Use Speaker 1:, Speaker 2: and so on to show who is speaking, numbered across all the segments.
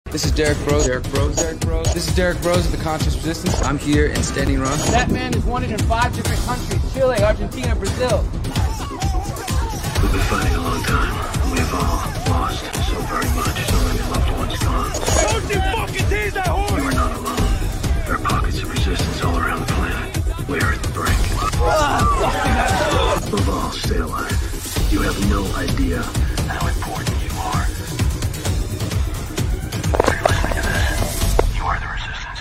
Speaker 1: This is Derek Broze. This is Derek Broze of the Conscious Resistance. I'm here in Standing Rock.
Speaker 2: That man is wanted in 5 different countries: Chile, Argentina, Brazil.
Speaker 3: We've been fighting a long time. We've all lost so very much. So many loved ones gone.
Speaker 4: Don't you fucking tease that horse!
Speaker 3: You are not alone. There are pockets of resistance all around the planet. We are at the brink. Above all, stay alive. You have no idea how important you are. If you're listening to this, you are the resistance.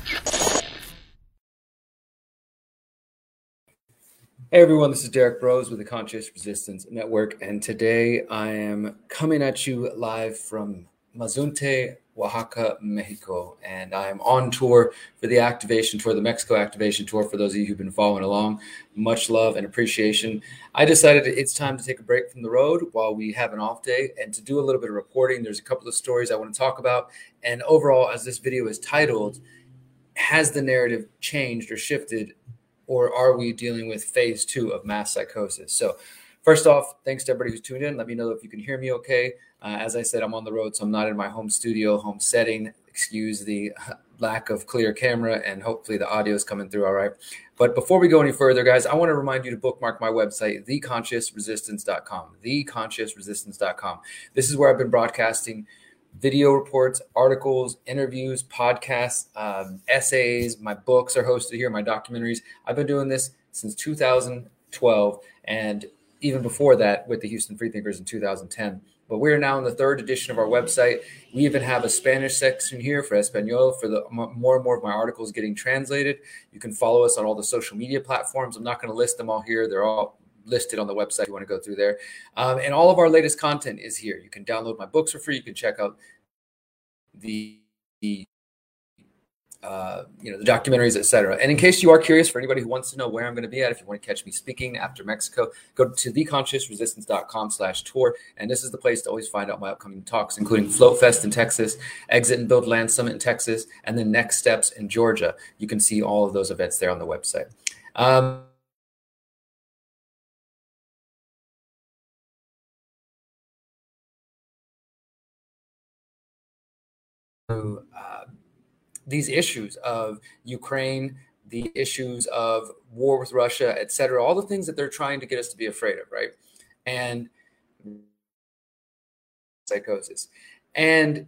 Speaker 1: Hey everyone, this is Derek Broze with the Conscious Resistance Network, and today I am coming at you live from Mazunte, Oaxaca, Mexico, and I am on tour for the activation tour, the Mexico activation tour. For those of you who've been following along, much love and appreciation. I decided it's time to take a break from the road while we have an off day and to do a little bit of reporting. There's a couple of stories I want to talk about, and overall, as this video is titled, has the narrative changed or shifted, or are we dealing with phase 2 of mass psychosis? So first off, thanks to everybody who's tuned in. Let me know if you can hear me okay. As I said, I'm on the road, so I'm not in my home studio, home setting. Excuse the lack of clear camera, and hopefully the audio is coming through all right. But before we go any further, guys, I want to remind you to bookmark my website, theconsciousresistance.com, theconsciousresistance.com. This is where I've been broadcasting video reports, articles, interviews, podcasts, essays. My books are hosted here, my documentaries. I've been doing this since 2012, and even before that with the Houston Freethinkers in 2010. But we're now in the 3rd edition of our website. We even have a Spanish section here for Espanol, for the more and more of my articles getting translated. You can follow us on all the social media platforms. I'm not going to list them all here. They're all listed on the website if you want to go through there. And all of our latest content is here. You can download my books for free. You can check out the documentaries, etc. And in case you are curious, for anybody who wants to know where I'm going to be at, if you want to catch me speaking after Mexico, go to theconsciousresistance.com/tour. And this is the place to always find out my upcoming talks, including Float Fest in Texas, Exit and Build Land Summit in Texas, and then Next Steps in Georgia. You can see all of those events there on the website. These issues of Ukraine, the issues of war with Russia, et cetera, all the things that they're trying to get us to be afraid of, right? And psychosis. And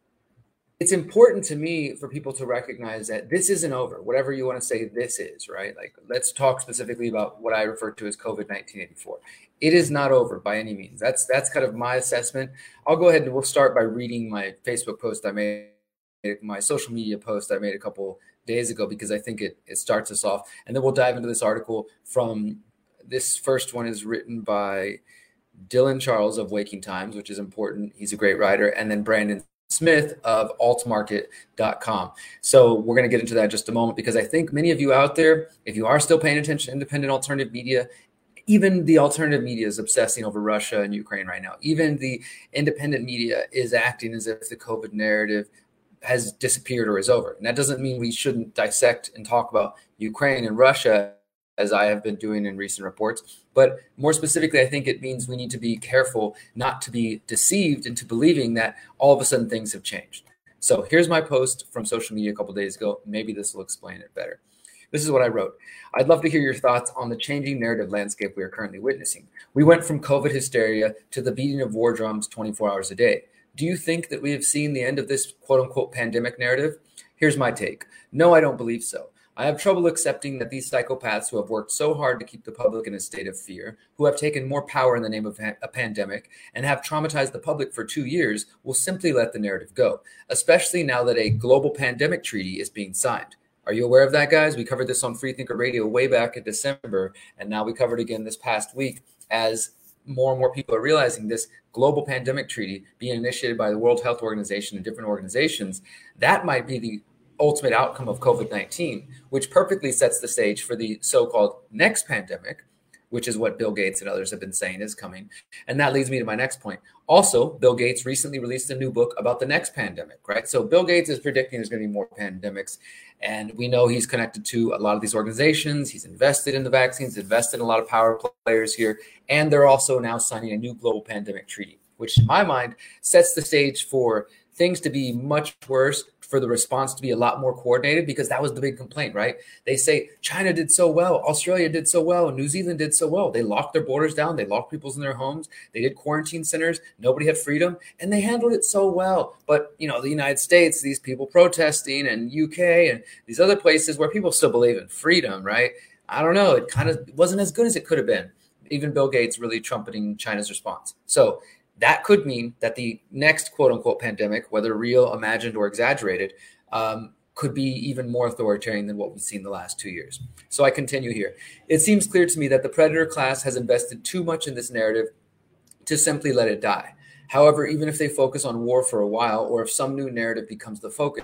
Speaker 1: it's important to me for people to recognize that this isn't over, whatever you want to say this is, right? Like, let's talk specifically about what I refer to as COVID-1984. It is not over by any means. That's kind of my assessment. I'll go ahead and we'll start by reading my Facebook post I made, my social media post I made a couple days ago, because I think it starts us off. And then we'll dive into this article from this first one is written by Dylan Charles of Waking Times, which is important. He's a great writer. And then Brandon Smith of altmarket.com. So we're going to get into that in just a moment, because I think many of you out there, if you are still paying attention to independent alternative media, even the alternative media is obsessing over Russia and Ukraine right now. Even the independent media is acting as if the COVID narrative has disappeared or is over. And that doesn't mean we shouldn't dissect and talk about Ukraine and Russia, as I have been doing in recent reports. But more specifically, I think it means we need to be careful not to be deceived into believing that all of a sudden things have changed. So here's my post from social media a couple days ago. Maybe this will explain it better. This is what I wrote. I'd love to hear your thoughts on the changing narrative landscape we are currently witnessing. We went from COVID hysteria to the beating of war drums 24 hours a day. Do you think that we have seen the end of this quote-unquote pandemic narrative? Here's my take. No, I don't believe so. I have trouble accepting that these psychopaths who have worked so hard to keep the public in a state of fear, who have taken more power in the name of a pandemic, and have traumatized the public for 2 years, will simply let the narrative go, especially now that a global pandemic treaty is being signed. Are you aware of that, guys? We covered this on Freethinker Radio way back in December, and now we covered again this past week as more and more people are realizing this global pandemic treaty being initiated by the World Health Organization and different organizations, that might be the ultimate outcome of COVID-19, which perfectly sets the stage for the so-called next pandemic, which is what Bill Gates and others have been saying is coming. And that leads me to my next point. Also, Bill Gates recently released a new book about the next pandemic, right? So Bill Gates is predicting there's going to be more pandemics. And we know he's connected to a lot of these organizations. He's invested in the vaccines, invested in a lot of power players here. And they're also now signing a new global pandemic treaty, which in my mind sets the stage for things to be much worse, for the response to be a lot more coordinated, because that was the big complaint, right? They say China did so well, Australia did so well, New Zealand did so well. They locked their borders down, they locked people in their homes, they did quarantine centers, nobody had freedom, and they handled it so well. But, you know, the United States, these people protesting, and UK and these other places where people still believe in freedom, right? I don't know, it kind of wasn't as good as it could have been. Even Bill Gates really trumpeting China's response. So that could mean that the next quote unquote pandemic, whether real, imagined, or exaggerated, could be even more authoritarian than what we've seen the last 2 years. So I continue here. It seems clear to me that the predator class has invested too much in this narrative to simply let it die. However, even if they focus on war for a while, or if some new narrative becomes the focus,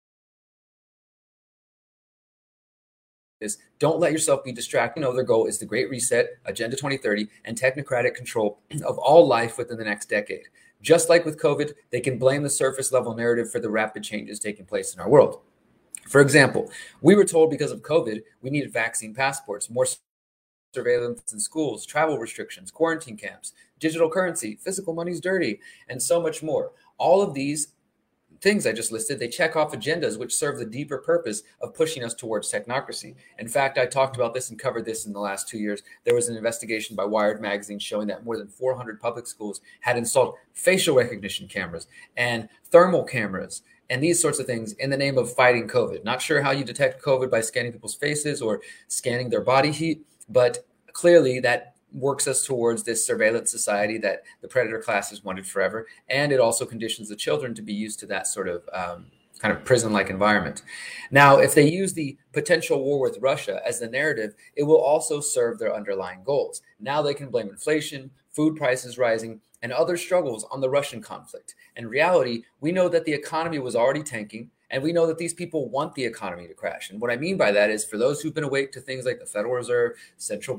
Speaker 1: don't let yourself be distracted. You know, their goal is the Great Reset, Agenda 2030, and technocratic control of all life within the next decade. Just like with COVID, they can blame the surface level narrative for the rapid changes taking place in our world. For example, we were told because of COVID, we needed vaccine passports, more surveillance in schools, travel restrictions, quarantine camps, digital currency, physical money's dirty, and so much more. All of these things I just listed, they check off agendas which serve the deeper purpose of pushing us towards technocracy. In fact, I talked about this and covered this in the last 2 years. There was an investigation by Wired magazine showing that more than 400 public schools had installed facial recognition cameras and thermal cameras and these sorts of things in the name of fighting COVID. Not sure how you detect COVID by scanning people's faces or scanning their body heat, but clearly that works us towards this surveillance society that the predator class has wanted forever. And it also conditions the children to be used to that sort of kind of prison-like environment. Now, if they use the potential war with Russia as the narrative, it will also serve their underlying goals. Now they can blame inflation, food prices rising, and other struggles on the Russian conflict. In reality, we know that the economy was already tanking, and we know that these people want the economy to crash. And what I mean by that is, for those who've been awake to things like the Federal Reserve, central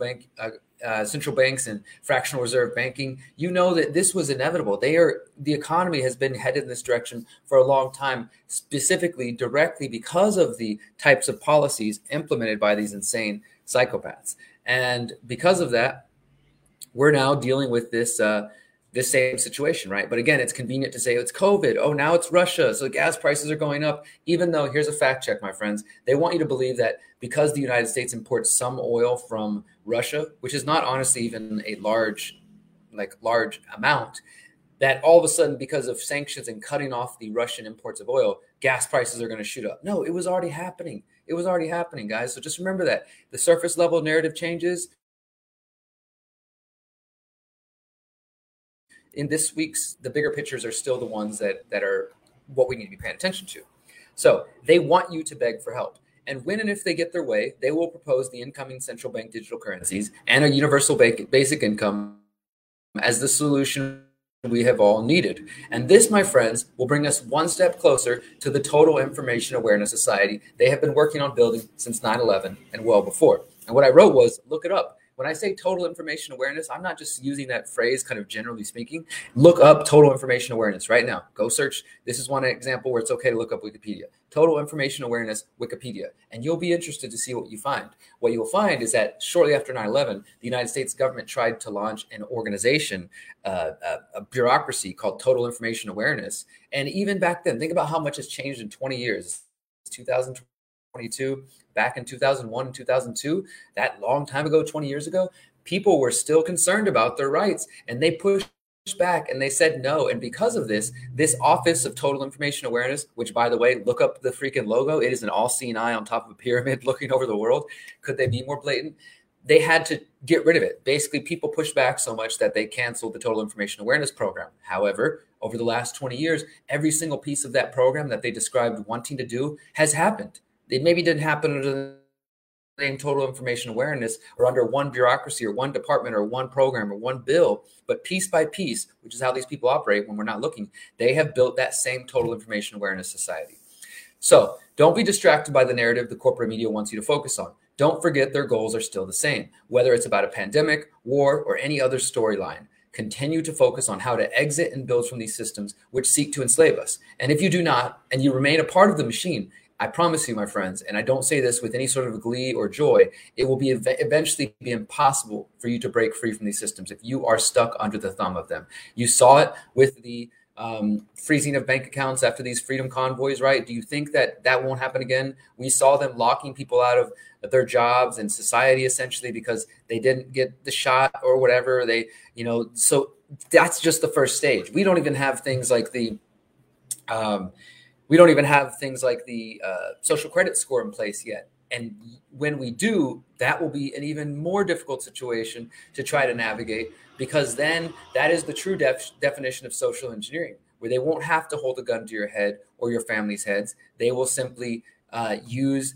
Speaker 1: banks, and fractional reserve banking, you know that this was inevitable. The economy has been headed in this direction for a long time, specifically directly because of the types of policies implemented by these insane psychopaths. And because of that, we're now dealing with this same situation, right? But again, it's convenient to say it's COVID. Oh, now it's Russia, so gas prices are going up. Even though, here's a fact check, my friends, they want you to believe that because the United States imports some oil from Russia, which is not honestly even a large amount, that all of a sudden, because of sanctions and cutting off the Russian imports of oil, gas prices are going to shoot up. No, it was already happening. It was already happening, guys. So just remember that the surface level narrative changes. In this week's, the bigger pictures are still the ones that are what we need to be paying attention to. So they want you to beg for help. And when and if they get their way, they will propose the incoming central bank digital currencies and a universal basic income as the solution we have all needed. And this, my friends, will bring us one step closer to the total information awareness society they have been working on building since 9/11 and well before. And what I wrote was, look it up. When I say total information awareness, I'm not just using that phrase kind of generally speaking. Look up total information awareness right now. Go search. This is one example where it's okay to look up Wikipedia. Total information awareness, Wikipedia. And you'll be interested to see what you find. What you'll find is that shortly after 9/11, the United States government tried to launch an organization, a bureaucracy called Total Information Awareness. And even back then, think about how much has changed in 20 years. It's 2022. Back in 2001 and 2002, that long time ago, 20 years ago, people were still concerned about their rights, and they pushed back and they said no. And because of this Office of Total Information Awareness, which, by the way, look up the freaking logo. It is an all-seeing eye on top of a pyramid looking over the world. Could they be more blatant? They had to get rid of it. Basically, people pushed back so much that they canceled the Total Information Awareness program. However, over the last 20 years, every single piece of that program that they described wanting to do has happened. It maybe didn't happen under the name Total Information Awareness or under one bureaucracy or one department or one program or one bill, but piece by piece, which is how these people operate when we're not looking, they have built that same Total Information Awareness society. So don't be distracted by the narrative the corporate media wants you to focus on. Don't forget their goals are still the same, whether it's about a pandemic, war, or any other storyline. Continue to focus on how to exit and build from these systems which seek to enslave us. And if you do not, and you remain a part of the machine, I promise you, my friends, and I don't say this with any sort of glee or joy, it will be eventually be impossible for you to break free from these systems if you are stuck under the thumb of them. You saw it with the freezing of bank accounts after these freedom convoys, right? Do you think that that won't happen again? We saw them locking people out of their jobs and society essentially because they didn't get the shot or whatever. So that's just the first stage. We don't even have things like the social credit score in place yet. And when we do, that will be an even more difficult situation to try to navigate, because then that is the true definition of social engineering, where they won't have to hold a gun to your head or your family's heads. They will simply use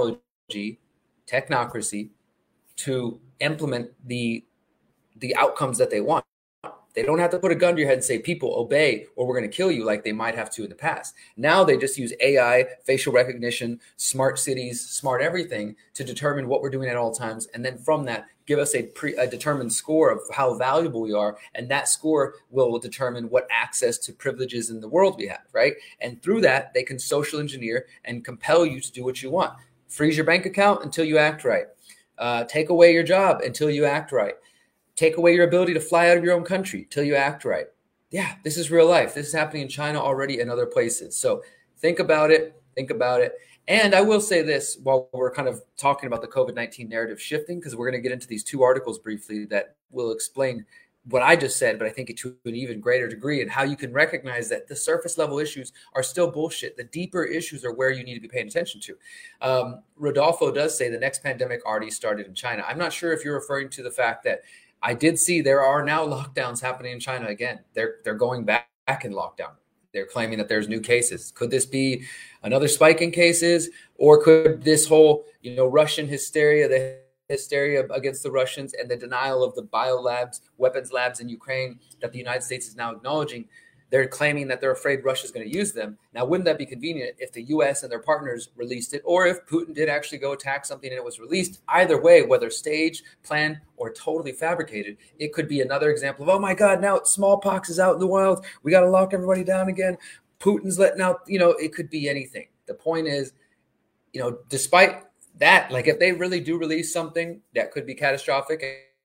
Speaker 1: technocracy to implement the outcomes that they want. They don't have to put a gun to your head and say, people obey or we're going to kill you, like they might have to in the past. Now they just use AI, facial recognition, smart cities, smart everything to determine what we're doing at all times. And then from that, give us a determined score of how valuable we are. And that score will determine what access to privileges in the world we have, right? And through that, they can social engineer and compel you to do what you want. Freeze your bank account until you act right. Take away your job until you act right. Take away your ability to fly out of your own country till you act right. Yeah, this is real life. This is happening in China already and other places. So think about it. And I will say this while we're kind of talking about the COVID-19 narrative shifting, because we're going to get into these two articles briefly that will explain what I just said, but I think it to an even greater degree, and how you can recognize that the surface level issues are still bullshit. The deeper issues are where you need to be paying attention to. Rodolfo does say the next pandemic already started in China. I'm not sure if you're referring to the fact that I did see there are now lockdowns happening in China again. They're going back in lockdown. They're claiming that there's new cases. Could this be another spike in cases, or could this whole, Russian hysteria, the hysteria against the Russians and the denial of the biolabs, weapons labs in Ukraine that the United States is now acknowledging, they're claiming that they're afraid Russia's going to use them. Now, wouldn't that be convenient if the U.S. and their partners released it, or if Putin did actually go attack something and it was released? Either way, whether staged, planned, or totally fabricated, it could be another example of, oh my God, now smallpox is out in the wild. We got to lock everybody down again. Putin's letting out, it could be anything. The point is, despite that, like if they really do release something that could be catastrophic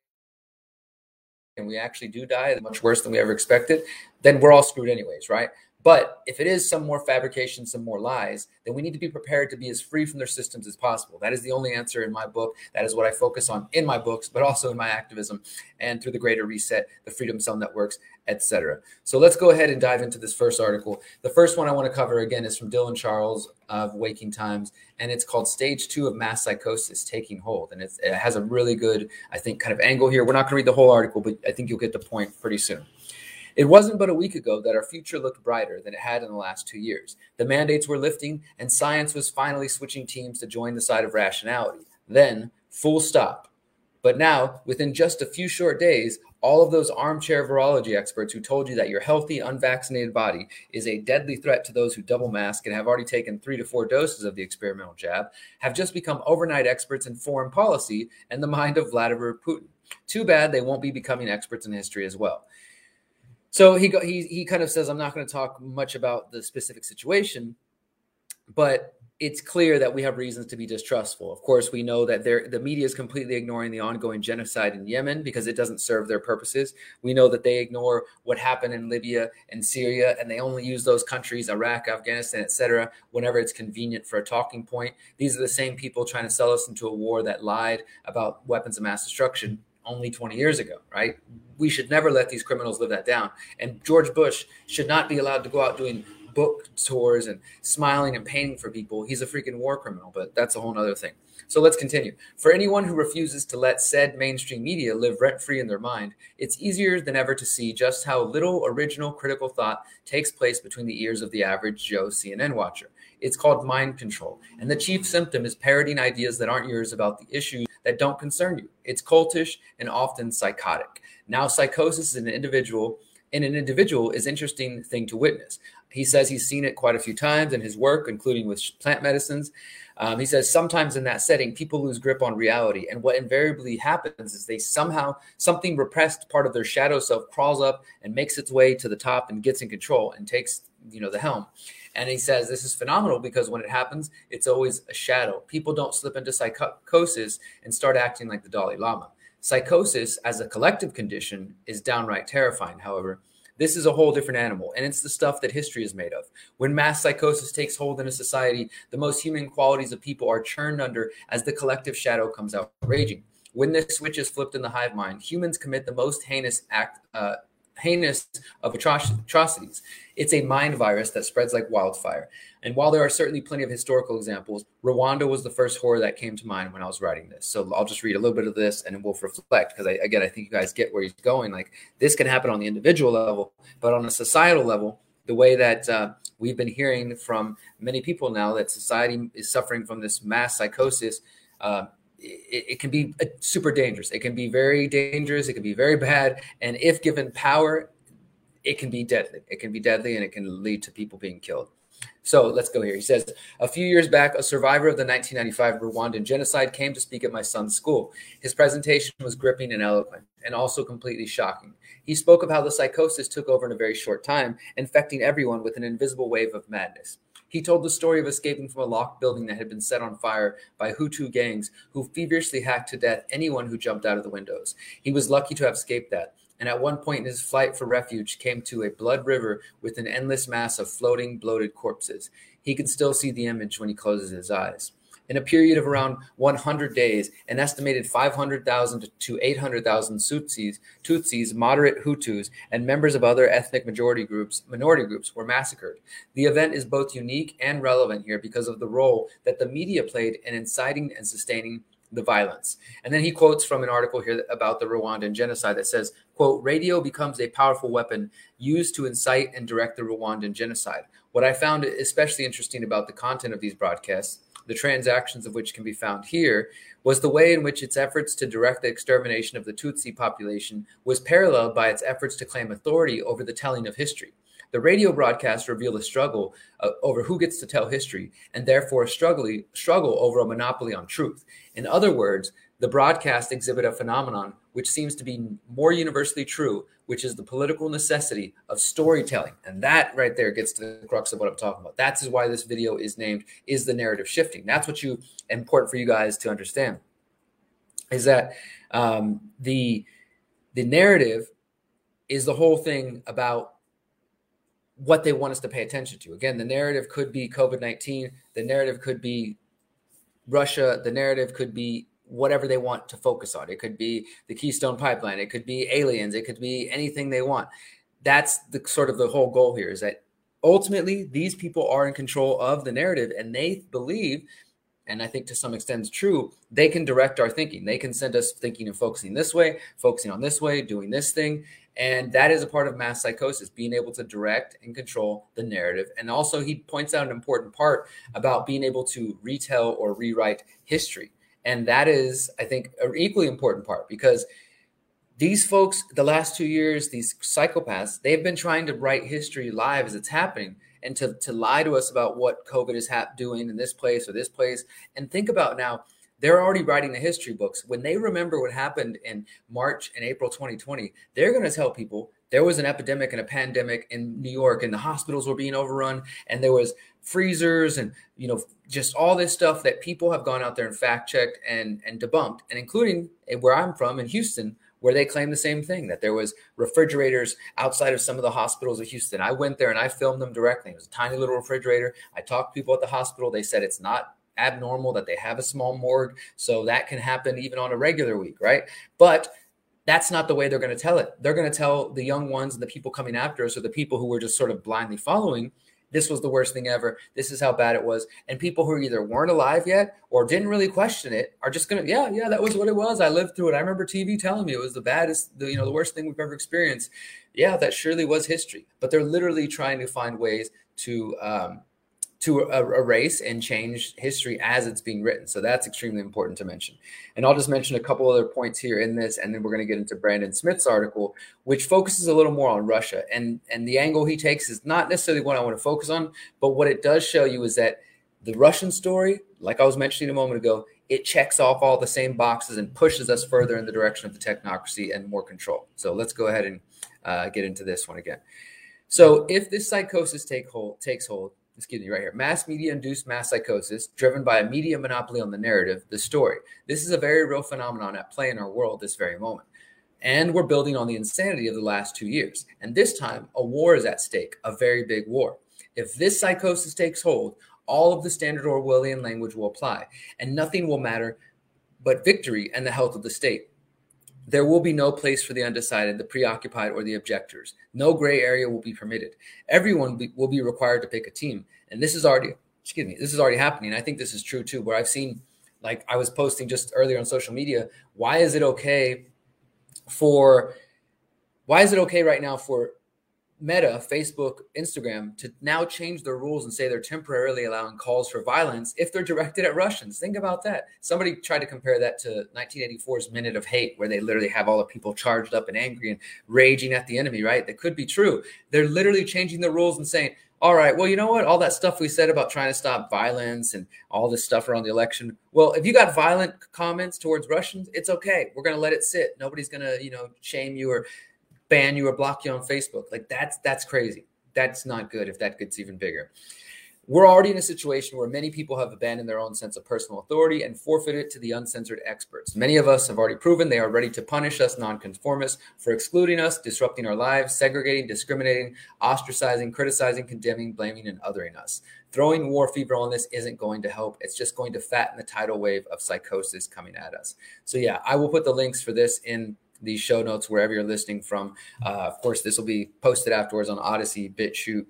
Speaker 1: and we actually do die much worse than we ever expected, then we're all screwed anyways, right? But if it is some more fabrication, some more lies, then we need to be prepared to be as free from their systems as possible. That is the only answer in my book. That is what I focus on in my books, but also in my activism and through the Greater Reset, the Freedom Cell networks, etc. So let's go ahead and dive into this first article. The first one I want to cover again is from Dylan Charles of Waking Times, and it's called Stage 2 of Mass Psychosis Taking Hold. And it has a really good, I think, kind of angle here. We're not going to read the whole article, but I think you'll get the point pretty soon. It wasn't but a week ago that our future looked brighter than it had in the last 2 years. The mandates were lifting, and science was finally switching teams to join the side of rationality. Then, full stop. But now, within just a few short days, all of those armchair virology experts who told you that your healthy, unvaccinated body is a deadly threat to those who double mask and have already taken 3 to 4 doses of the experimental jab have just become overnight experts in foreign policy and the mind of Vladimir Putin. Too bad they won't be becoming experts in history as well. So he kind of says, I'm not going to talk much about the specific situation, but it's clear that we have reasons to be distrustful. Of course, we know that the media is completely ignoring the ongoing genocide in Yemen because it doesn't serve their purposes. We know that they ignore what happened in Libya and Syria, and they only use those countries, Iraq, Afghanistan, etc., whenever it's convenient for a talking point. These are the same people trying to sell us into a war that lied about weapons of mass destruction only 20 years ago, right? We should never let these criminals live that down. And George Bush should not be allowed to go out doing book tours and smiling and painting for people. He's a freaking war criminal, but that's a whole other thing. So let's continue. For anyone who refuses to let said mainstream media live rent-free in their mind, it's easier than ever to see just how little original critical thought takes place between the ears of the average Joe CNN watcher. It's called mind control. And the chief symptom is parroting ideas that aren't yours about the issues that don't concern you. It's cultish and often psychotic. Now, psychosis in an individual is an interesting thing to witness. He says he's seen it quite a few times in his work, including with plant medicines. He says sometimes in that setting, people lose grip on reality. And what invariably happens is something repressed part of their shadow self crawls up and makes its way to the top and gets in control and takes, the helm. And he says this is phenomenal because when it happens, it's always a shadow. People don't slip into psychosis and start acting like the Dalai Lama. Psychosis as a collective condition is downright terrifying, however. This is a whole different animal, and it's the stuff that history is made of. When mass psychosis takes hold in a society, the most human qualities of people are churned under as the collective shadow comes out raging. When this switch is flipped in the hive mind, humans commit the most heinous of atrocities. It's a mind virus that spreads like wildfire. And while there are certainly plenty of historical examples, Rwanda was the first horror that came to mind when I was writing this. So I'll just read a little bit of this and we'll reflect, because I think you guys get where he's going. Like, this can happen on the individual level, but on a societal level, the way that we've been hearing from many people now that society is suffering from this mass psychosis, it can be super dangerous. It can be very dangerous. It can be very bad. And if given power, it can be deadly. It can be deadly, and it can lead to people being killed. So let's go here. He says, a few years back, a survivor of the 1995 Rwandan genocide came to speak at my son's school. His presentation was gripping and eloquent, and also completely shocking. He spoke of how the psychosis took over in a very short time, infecting everyone with an invisible wave of madness. He told the story of escaping from a locked building that had been set on fire by Hutu gangs who feverishly hacked to death anyone who jumped out of the windows. He was lucky to have escaped that, and at one point in his flight for refuge came to a blood river with an endless mass of floating, bloated corpses. He can still see the image when he closes his eyes. In a period of around 100 days, an estimated 500,000 to 800,000 Tutsis, moderate Hutus, and members of other ethnic minority groups were massacred. The event is both unique and relevant here because of the role that the media played in inciting and sustaining the violence. And then he quotes from an article here about the Rwandan genocide that says, quote, radio becomes a powerful weapon used to incite and direct the Rwandan genocide. What I found especially interesting about the content of these broadcasts, the transactions of which can be found here, was the way in which its efforts to direct the extermination of the Tutsi population was paralleled by its efforts to claim authority over the telling of history. The radio broadcasts reveal a struggle over who gets to tell history, and therefore a struggle over a monopoly on truth. In other words, the broadcasts exhibit a phenomenon which seems to be more universally true, which is the political necessity of storytelling. And that right there gets to the crux of what I'm talking about. That's why this video is named, Is the Narrative Shifting? That's what important for you guys to understand, is that the narrative is the whole thing about what they want us to pay attention to. Again, the narrative could be COVID-19. The narrative could be Russia. The narrative could be whatever they want to focus on. It could be the Keystone Pipeline. It could be aliens. It could be anything they want. That's the sort of the whole goal here, is that ultimately these people are in control of the narrative, and they believe, and I think to some extent it's true, they can direct our thinking. They can send us thinking and focusing this way, focusing on this way, doing this thing. And that is a part of mass psychosis, being able to direct and control the narrative. And also he points out an important part about being able to retell or rewrite history. And that is, I think, an equally important part, because these folks, the last 2 years, these psychopaths, they've been trying to write history live as it's happening, and to lie to us about what COVID is doing in this place or this place. And think about now, they're already writing the history books. When they remember what happened in March and April 2020, they're going to tell people there was an epidemic and a pandemic in New York, and the hospitals were being overrun, and there was freezers and, just all this stuff that people have gone out there and fact checked and debunked, and including where I'm from in Houston, where they claim the same thing, that there was refrigerators outside of some of the hospitals of Houston. I went there and I filmed them directly. It was a tiny little refrigerator. I talked to people at the hospital. They said it's not abnormal, that they have a small morgue, so that can happen even on a regular week, right? But that's not the way they're going to tell it. They're going to tell the young ones and the people coming after us, or the people who were just sort of blindly following, this was the worst thing ever. This is how bad it was. And people who either weren't alive yet or didn't really question it are just going to, yeah, that was what it was. I lived through it. I remember TV telling me it was the baddest, the worst thing we've ever experienced. Yeah, that surely was history. But they're literally trying to find ways to erase and change history as it's being written. So that's extremely important to mention. And I'll just mention a couple other points here in this, and then we're going to get into Brandon Smith's article, which focuses a little more on Russia. And the angle he takes is not necessarily what I want to focus on, but what it does show you is that the Russian story, like I was mentioning a moment ago, it checks off all the same boxes and pushes us further in the direction of the technocracy and more control. So let's go ahead and get into this one again. So if this psychosis takes hold, right here, mass media-induced mass psychosis driven by a media monopoly on the narrative, the story. This is a very real phenomenon at play in our world this very moment. And we're building on the insanity of the last 2 years. And this time, a war is at stake, a very big war. If this psychosis takes hold, all of the standard Orwellian language will apply, and nothing will matter but victory and the health of the state. There will be no place for the undecided, the preoccupied, or the objectors. No gray area will be permitted. Everyone will be required to pick a team. And this is already happening. I think this is true too, where I've seen, like I was posting just earlier on social media, why is it okay right now for Meta, Facebook, Instagram to now change their rules and say they're temporarily allowing calls for violence if they're directed at Russians? Think about that. Somebody tried to compare that to 1984's Minute of Hate, where they literally have all the people charged up and angry and raging at the enemy, right? That could be true. They're literally changing the rules and saying, all right, well, you know what? All that stuff we said about trying to stop violence and all this stuff around the election. Well, if you got violent comments towards Russians, it's okay. We're going to let it sit. Nobody's going to, shame you or ban you or block you on Facebook. Like that's crazy. That's not good if that gets even bigger. We're already in a situation where many people have abandoned their own sense of personal authority and forfeited to the uncensored experts. Many of us have already proven they are ready to punish us nonconformists for excluding us, disrupting our lives, segregating, discriminating, ostracizing, criticizing, condemning, blaming, and othering us. Throwing war fever on this isn't going to help. It's just going to fatten the tidal wave of psychosis coming at us. So yeah, I will put the links for this in the show notes wherever you're listening from. Of course, this will be posted afterwards on Odyssey, BitChute,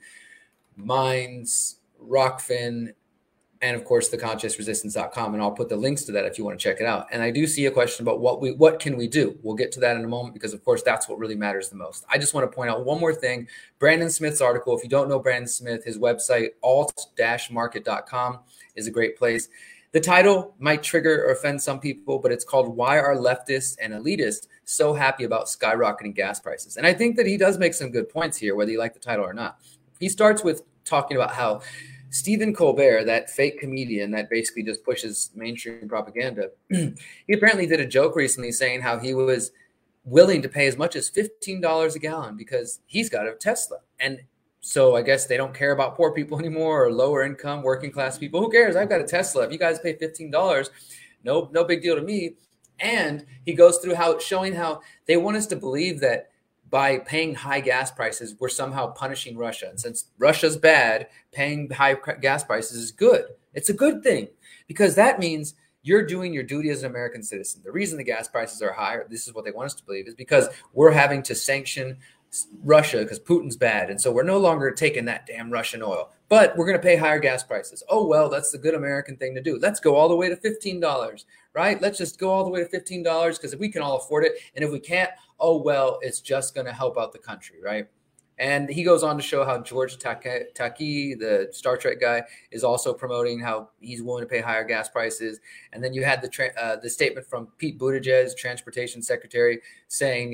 Speaker 1: Minds, Rockfin, and of course theconsciousresistance.com. And I'll put the links to that if you want to check it out. And I do see a question about what can we do? We'll get to that in a moment, because of course that's what really matters the most. I just want to point out one more thing. Brandon Smith's article, if you don't know Brandon Smith, his website alt-market.com is a great place. The title might trigger or offend some people, but it's called "Why Are Leftists and Elitists So Happy About Skyrocketing Gas Prices?" And I think that he does make some good points here, whether you like the title or not. He starts with talking about how Stephen Colbert, that fake comedian that basically just pushes mainstream propaganda, he apparently did a joke recently saying how he was willing to pay as much as $15 a gallon because he's got a Tesla. And so I guess they don't care about poor people anymore, or lower income, working class people. Who cares? I've got a Tesla. If you guys pay $15, no big deal to me. And he goes through showing how they want us to believe that by paying high gas prices, we're somehow punishing Russia. And since Russia's bad, paying high gas prices is good. It's a good thing, because that means you're doing your duty as an American citizen. The reason the gas prices are higher, this is what they want us to believe, is because we're having to sanction Russia because Putin's bad. And so we're no longer taking that damn Russian oil, but we're going to pay higher gas prices. Oh, well, that's the good American thing to do. Let's go all the way to $15, right? Let's just go all the way to $15, because if we can all afford it, and if we can't, oh, well, it's just going to help out the country, right? And he goes on to show how George Takei, the Star Trek guy, is also promoting how he's willing to pay higher gas prices. And then you had the statement from Pete Buttigieg, Transportation Secretary, saying,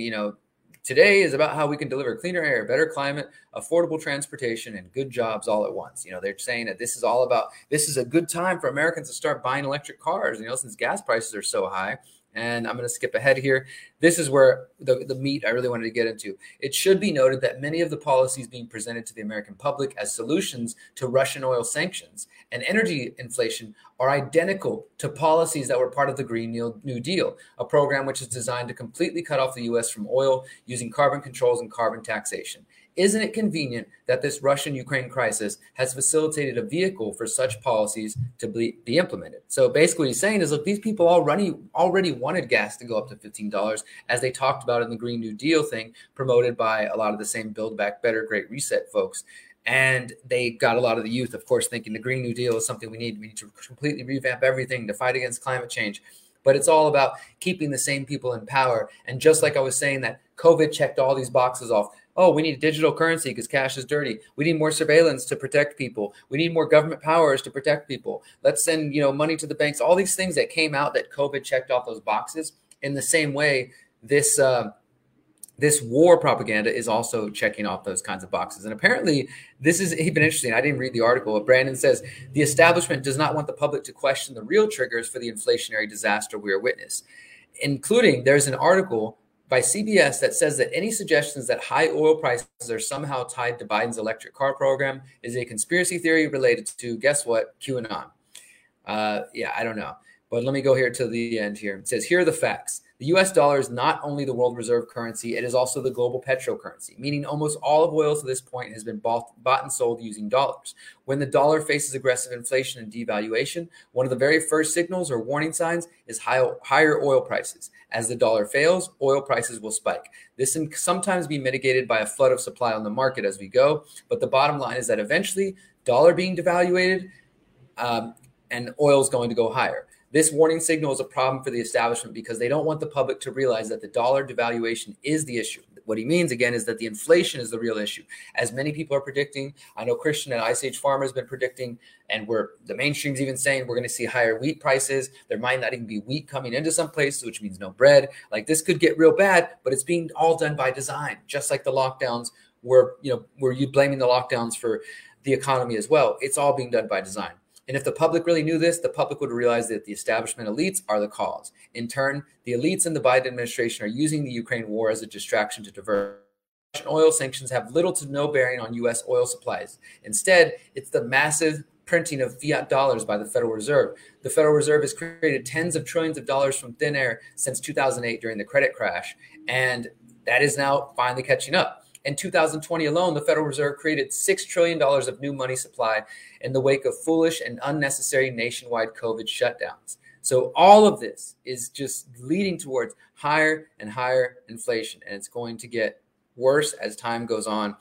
Speaker 1: today is about how we can deliver cleaner air, better climate, affordable transportation, and good jobs all at once. They're saying that this is a good time for Americans to start buying electric cars, since gas prices are so high. And I'm going to skip ahead here. This is where the meat I really wanted to get into. It should be noted that many of the policies being presented to the American public as solutions to Russian oil sanctions and energy inflation are identical to policies that were part of the Green New Deal, a program which is designed to completely cut off the U.S. from oil using carbon controls and carbon taxation. Isn't it convenient that this Russian-Ukraine crisis has facilitated a vehicle for such policies to be implemented? So basically what he's saying is, look, these people already wanted gas to go up to $15, as they talked about in the Green New Deal thing, promoted by a lot of the same Build Back Better, Great Reset folks. And they got a lot of the youth, of course, thinking the Green New Deal is something we need. We need to completely revamp everything to fight against climate change. But it's all about keeping the same people in power. And just like I was saying that COVID checked all these boxes off. Oh, we need digital currency because cash is dirty. We need more surveillance to protect people. We need more government powers to protect people. Let's send, money to the banks. All these things that came out that COVID checked off those boxes. In the same way, this war propaganda is also checking off those kinds of boxes. And apparently, this is even interesting. I didn't read the article, but Brandon says the establishment does not want the public to question the real triggers for the inflationary disaster we are witness, including there's an article by CBS that says that any suggestions that high oil prices are somehow tied to Biden's electric car program is a conspiracy theory related to, guess what, QAnon. I don't know. But let me go here to the end here. It says, here are the facts. The US dollar is not only the world reserve currency, it is also the global petrocurrency, meaning almost all of oil to this point has been bought and sold using dollars. When the dollar faces aggressive inflation and devaluation, one of the very first signals or warning signs is higher oil prices. As the dollar fails, oil prices will spike. This can sometimes be mitigated by a flood of supply on the market as we go, but the bottom line is that eventually, dollar being devaluated and oil is going to go higher. This warning signal is a problem for the establishment because they don't want the public to realize that the dollar devaluation is the issue. What he means, again, is that the inflation is the real issue. As many people are predicting, I know Christian at Ice Age Farmer has been predicting, and the mainstream's even saying we're going to see higher wheat prices. There might not even be wheat coming into some places, which means no bread. Like, this could get real bad, but it's being all done by design, just like the lockdowns were you blaming the lockdowns for the economy as well. It's all being done by design. And if the public really knew this, the public would realize that the establishment elites are the cause. In turn, the elites in the Biden administration are using the Ukraine war as a distraction to divert. Russian oil sanctions have little to no bearing on U.S. oil supplies. Instead, it's the massive printing of fiat dollars by the Federal Reserve. The Federal Reserve has created tens of trillions of dollars from thin air since 2008 during the credit crash, and that is now finally catching up. In 2020 alone, the Federal Reserve created $6 trillion of new money supply in the wake of foolish and unnecessary nationwide COVID shutdowns. So all of this is just leading towards higher and higher inflation, and it's going to get worse as time goes on.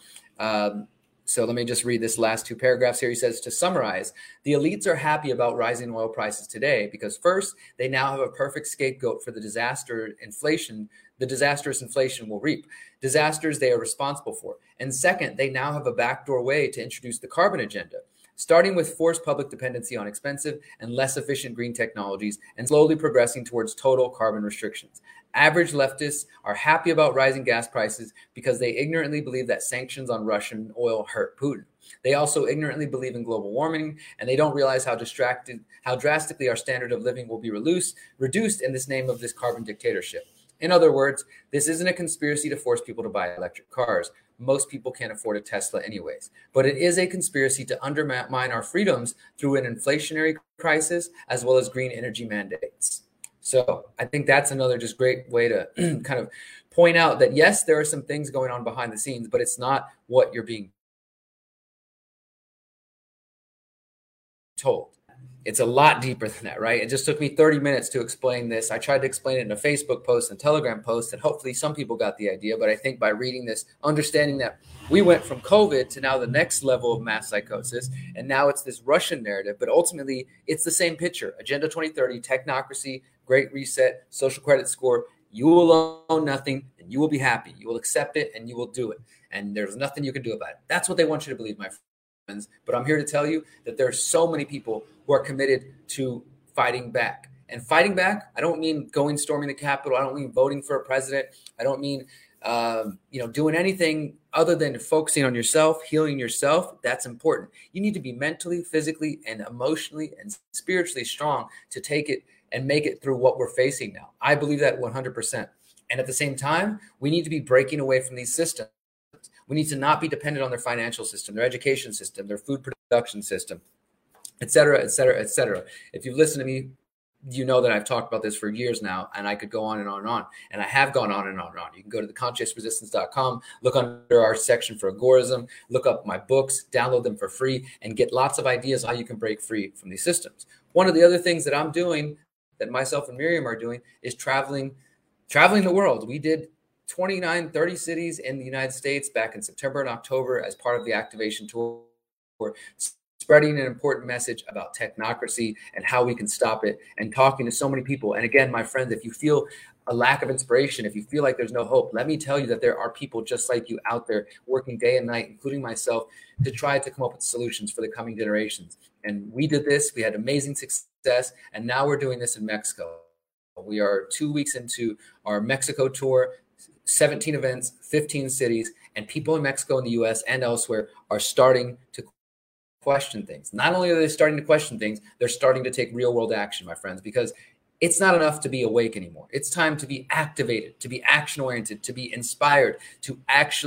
Speaker 1: So let me just read this last two paragraphs here. He says, to summarize, the elites are happy about rising oil prices today because first, they now have a perfect scapegoat for the disastrous inflation will reap. Disasters they are responsible for. And second, they now have a backdoor way to introduce the carbon agenda, starting with forced public dependency on expensive and less efficient green technologies and slowly progressing towards total carbon restrictions. Average leftists are happy about rising gas prices because they ignorantly believe that sanctions on Russian oil hurt Putin. They also ignorantly believe in global warming, and they don't realize how drastically our standard of living will be reduced in this name of this carbon dictatorship. In other words, this isn't a conspiracy to force people to buy electric cars. Most people can't afford a Tesla anyways. But it is a conspiracy to undermine our freedoms through an inflationary crisis as well as green energy mandates. So I think that's another just great way to kind of point out that, yes, there are some things going on behind the scenes, but it's not what you're being told. It's a lot deeper than that, right? It just took me 30 minutes to explain this. I tried to explain it in a Facebook post and Telegram post, and hopefully some people got the idea. But I think by reading this, understanding that we went from COVID to now the next level of mass psychosis, and now it's this Russian narrative, but ultimately it's the same picture. Agenda 2030, technocracy, Great Reset, social credit score. You will own nothing and you will be happy. You will accept it and you will do it. And there's nothing you can do about it. That's what they want you to believe, my friends. But I'm here to tell you that there are so many people who are committed to fighting back. And fighting back, I don't mean going storming the Capitol. I don't mean voting for a president. I don't mean doing anything other than focusing on yourself, healing yourself. That's important. You need to be mentally, physically, and emotionally and spiritually strong to take it and make it through what we're facing now. I believe that 100%. And at the same time, we need to be breaking away from these systems. We need to not be dependent on their financial system, their education system, their food production system, et cetera, et cetera, et cetera. If you've listened to me, you know that I've talked about this for years now, and I could go on and on and on. And I have gone on and on and on. You can go to theconsciousresistance.com, look under our section for agorism, look up my books, download them for free, and get lots of ideas how you can break free from these systems. One of the other things that I'm doing, that myself and Miriam are doing, is traveling the world. We did 30 cities in the United States back in September and October as part of the activation tour, spreading an important message about technocracy and how we can stop it, and talking to so many people. And again, my friends, if you feel a lack of inspiration, if you feel like there's no hope, let me tell you that there are people just like you out there working day and night, including myself, to try to come up with solutions for the coming generations. And we did this. We had amazing success. And now we're doing this in Mexico. We are 2 weeks into our Mexico tour, 17 events, 15 cities, and people in Mexico and the US and elsewhere are starting to question things. Not only are they starting to question things, they're starting to take real world action, my friends, because it's not enough to be awake anymore. It's time to be activated, to be action oriented, to be inspired, to actually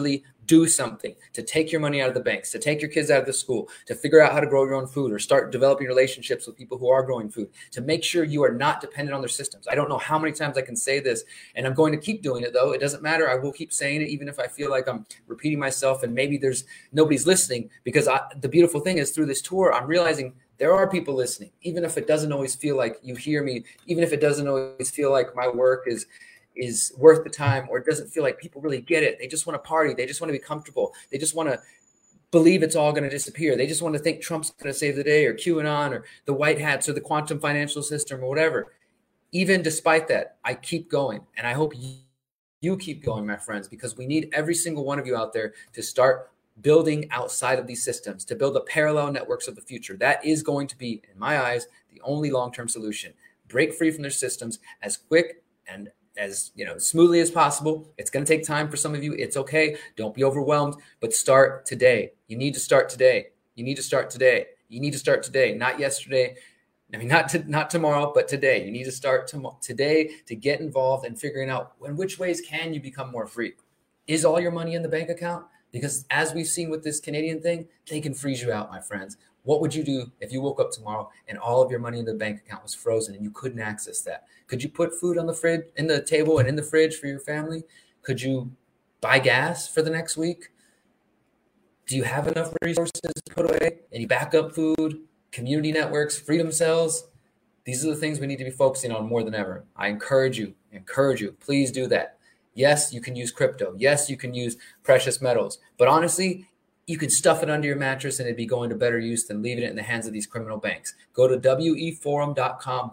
Speaker 1: do something, to take your money out of the banks, to take your kids out of the school, to figure out how to grow your own food or start developing relationships with people who are growing food, to make sure you are not dependent on their systems. I don't know how many times I can say this, and I'm going to keep doing it, though. It doesn't matter. I will keep saying it, even if I feel like I'm repeating myself and maybe nobody's listening, because the beautiful thing is through this tour, I'm realizing there are people listening, even if it doesn't always feel like you hear me, even if it doesn't always feel like my work is worth the time, or it doesn't feel like people really get it. They just want to party. They just want to be comfortable. They just want to believe it's all going to disappear. They just want to think Trump's going to save the day, or QAnon, or the white hats, or the quantum financial system, or whatever. Even despite that, I keep going. And I hope you keep going, my friends, because we need every single one of you out there to start building outside of these systems, to build the parallel networks of the future. That is going to be, in my eyes, the only long-term solution. Break free from their systems as quick and as smoothly as possible. It's going to take time for some of you. It's okay. Don't be overwhelmed, but start today. You need to start today. You need to start today. You need to start today, not yesterday. I mean, not tomorrow, but today. You need to start today to get involved in figuring out in which ways can you become more free. Is all your money in the bank account? Because as we've seen with this Canadian thing, they can freeze you out, my friends. What would you do if you woke up tomorrow and all of your money in the bank account was frozen and you couldn't access that? Could you put food on the fridge, in the table and in the fridge for your family? Could you buy gas for the next week? Do you have enough resources to put away? Any backup food, community networks, freedom cells? These are the things we need to be focusing on more than ever. I encourage you, please do that. Yes, you can use crypto. Yes, you can use precious metals. But honestly, you can stuff it under your mattress and it'd be going to better use than leaving it in the hands of these criminal banks. Go to weforum.com,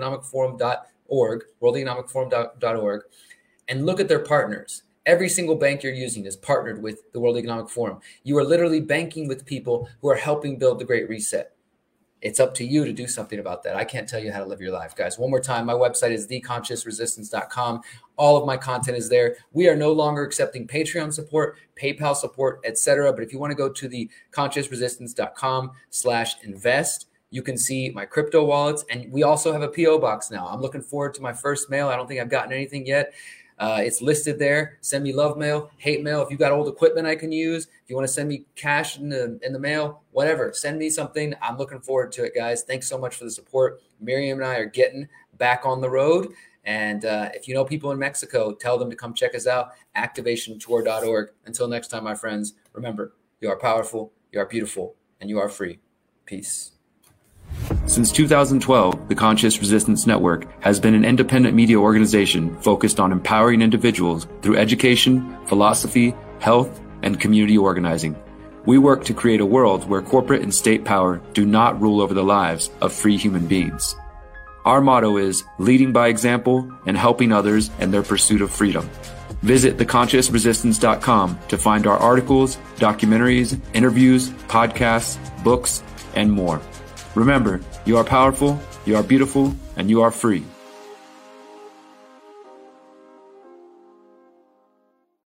Speaker 1: worldeconomicforum.org, and look at their partners. Every single bank you're using is partnered with the World Economic Forum. You are literally banking with people who are helping build the Great Reset. It's up to you to do something about that. I can't tell you how to live your life, guys. One more time, my website is theconsciousresistance.com. All of my content is there. We are no longer accepting Patreon support, PayPal support, etc. But if you want to go to theconsciousresistance.com/invest, you can see my crypto wallets. And we also have a P.O. box now. I'm looking forward to my first mail. I don't think I've gotten anything yet. It's listed there. Send me love mail, hate mail. If you've got old equipment I can use, if you want to send me cash in the mail, whatever, send me something. I'm looking forward to it, guys. Thanks so much for the support. Miriam and I are getting back on the road. And if you know people in Mexico, tell them to come check us out, activationtour.org. Until next time, my friends, remember, you are powerful, you are beautiful, and you are free. Peace.
Speaker 5: Since 2012, the Conscious Resistance Network has been an independent media organization focused on empowering individuals through education, philosophy, health, and community organizing. We work to create a world where corporate and state power do not rule over the lives of free human beings. Our motto is leading by example and helping others in their pursuit of freedom. Visit theconsciousresistance.com to find our articles, documentaries, interviews, podcasts, books, and more. Remember, you are powerful, you are beautiful, and you are free.